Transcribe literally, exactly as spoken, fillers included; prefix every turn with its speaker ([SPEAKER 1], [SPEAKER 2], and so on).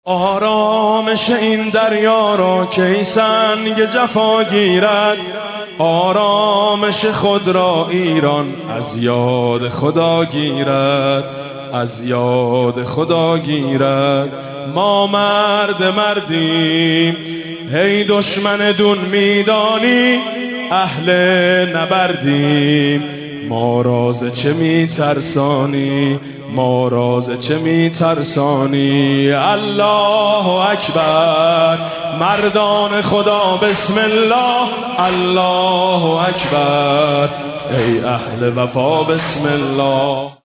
[SPEAKER 1] آرامش این دریا را کی سنگ جفا گیرد، آرامش خود را ایران از یاد خدا گیرد، از یاد خدا گیرد. ما مرد مردیم هی دشمن دون میدانی، اهل نبردیم ما راز چه میترسانی، ما راز چه میترسانی. الله اکبر مردان خدا بسم الله، الله اکبر ای اهل وفا بسم الله.